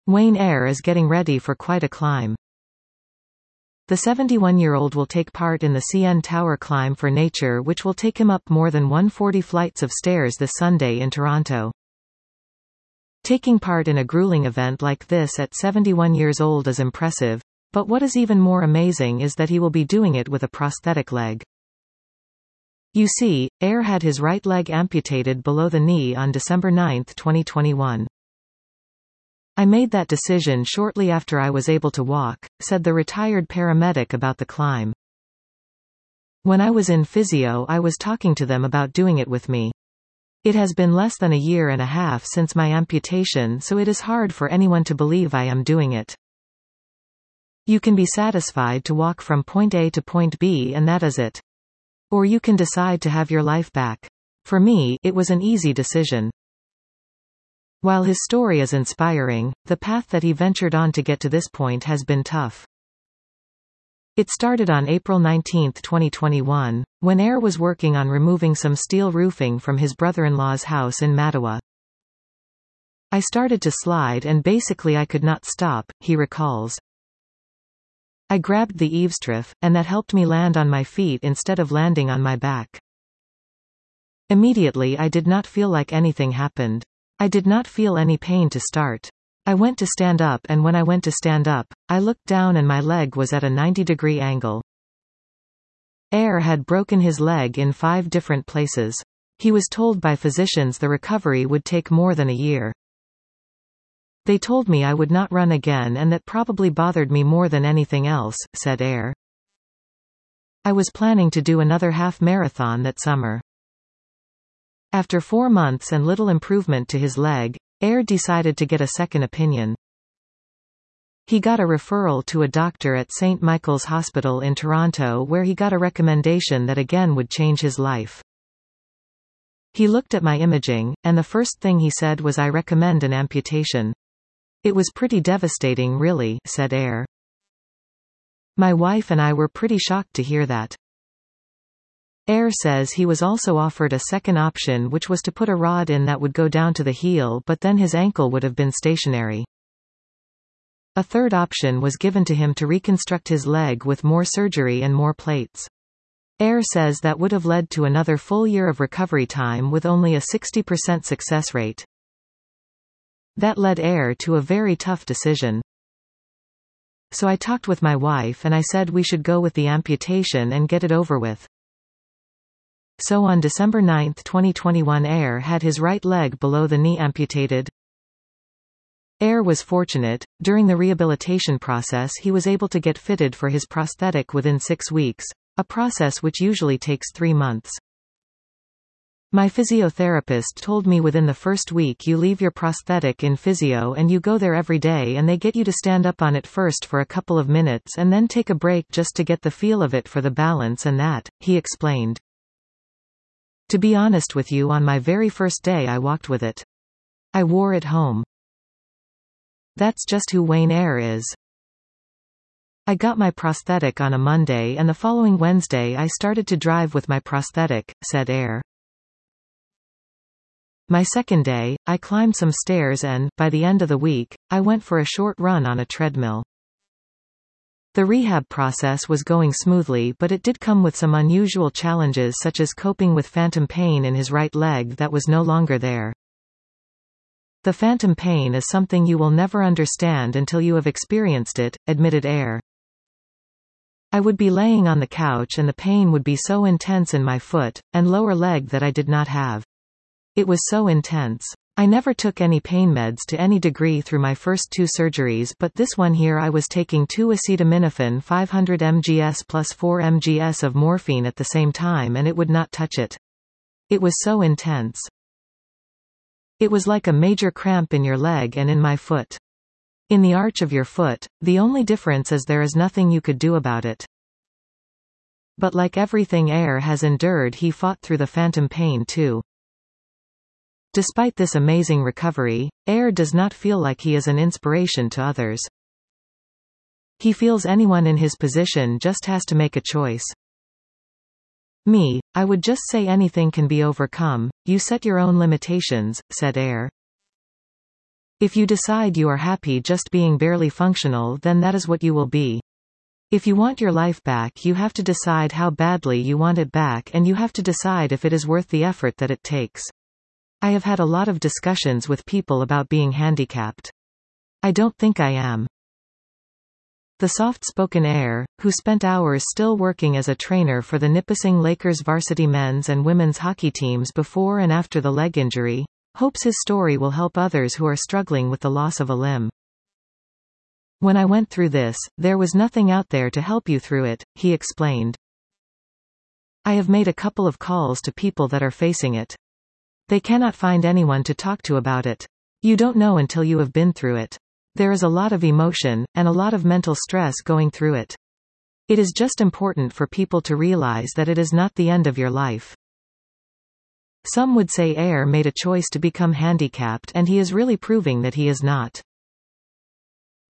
Wayne Eyre is getting ready for quite a climb. The 71-year-old will take part in the CN Tower Climb for Nature, which will take him up more than 140 flights of stairs this Sunday in Toronto. Taking part in a grueling event like this at 71 years old is impressive, but what is even more amazing is that he will be doing it with a prosthetic leg. You see, Eyre had his right leg amputated below the knee on December 9, 2021. I made that decision shortly after I was able to walk, said the retired paramedic about the climb. When I was in physio, I was talking to them about doing it with me. It has been less than a year and a half since my amputation, so it is hard for anyone to believe I am doing it. You can be satisfied to walk from point A to point B and that is it. Or you can decide to have your life back. For me, it was an easy decision. While his story is inspiring, the path that he ventured on to get to this point has been tough. It started on April 19, 2021, when Eyre was working on removing some steel roofing from his brother-in-law's house in Mattawa. I started to slide and basically I could not stop, he recalls. I grabbed the eavesdrift, and that helped me land on my feet instead of landing on my back. Immediately I did not feel like anything happened. I did not feel any pain to start. I went to stand up and when I went to stand up, I looked down and my leg was at a 90-degree angle. Eyre had broken his leg in 5 different places. He was told by physicians the recovery would take more than a year. They told me I would not run again and that probably bothered me more than anything else, said Eyre. I was planning to do another half marathon that summer. After 4 months and little improvement to his leg, Eyre decided to get a second opinion. He got a referral to a doctor at St. Michael's Hospital in Toronto where he got a recommendation that again would change his life. He looked at my imaging, and the first thing he said was I recommend an amputation. It was pretty devastating really, said Eyre. My wife and I were pretty shocked to hear that. Eyre says he was also offered a second option which was to put a rod in that would go down to the heel but then his ankle would have been stationary. A third option was given to him to reconstruct his leg with more surgery and more plates. Eyre says that would have led to another full year of recovery time with only a 60% success rate. That led Eyre to a very tough decision. So I talked with my wife and I said we should go with the amputation and get it over with. So on December 9, 2021 Eyre had his right leg below the knee amputated. Eyre was fortunate. During the rehabilitation process he was able to get fitted for his prosthetic within 6 weeks, a process which usually takes 3 months. My physiotherapist told me within the first week you leave your prosthetic in physio and you go there every day and they get you to stand up on it first for a couple of minutes and then take a break just to get the feel of it for the balance and that, he explained. To be honest with you, on my very first day I walked with it. I wore it home. That's just who Wayne Eyre is. I got my prosthetic on a Monday and the following Wednesday I started to drive with my prosthetic, said Eyre. My second day, I climbed some stairs and, by the end of the week, I went for a short run on a treadmill. The rehab process was going smoothly but it did come with some unusual challenges such as coping with phantom pain in his right leg that was no longer there. The phantom pain is something you will never understand until you have experienced it, admitted Eyre. I would be laying on the couch and the pain would be so intense in my foot and lower leg that I did not have. It was so intense. I never took any pain meds to any degree through my first 2 surgeries but this one here I was taking 2 acetaminophen 500 mgs plus 4 mgs of morphine at the same time and it would not touch it. It was so intense. It was like a major cramp in your leg and in my foot. In the arch of your foot, the only difference is there is nothing you could do about it. But like everything Eyre has endured he fought through the phantom pain too. Despite this amazing recovery, Eyre does not feel like he is an inspiration to others. He feels anyone in his position just has to make a choice. Me, I would just say anything can be overcome, you set your own limitations, said Eyre. If you decide you are happy just being barely functional, then that is what you will be. If you want your life back, you have to decide how badly you want it back, and you have to decide if it is worth the effort that it takes. I have had a lot of discussions with people about being handicapped. I don't think I am. The soft-spoken Ayer, who spent hours still working as a trainer for the Nipissing Lakers varsity men's and women's hockey teams before and after the leg injury, hopes his story will help others who are struggling with the loss of a limb. When I went through this, there was nothing out there to help you through it, he explained. I have made a couple of calls to people that are facing it. They cannot find anyone to talk to about it. You don't know until you have been through it. There is a lot of emotion, and a lot of mental stress going through it. It is just important for people to realize that it is not the end of your life. Some would say Ayer made a choice to become handicapped, and he is really proving that he is not.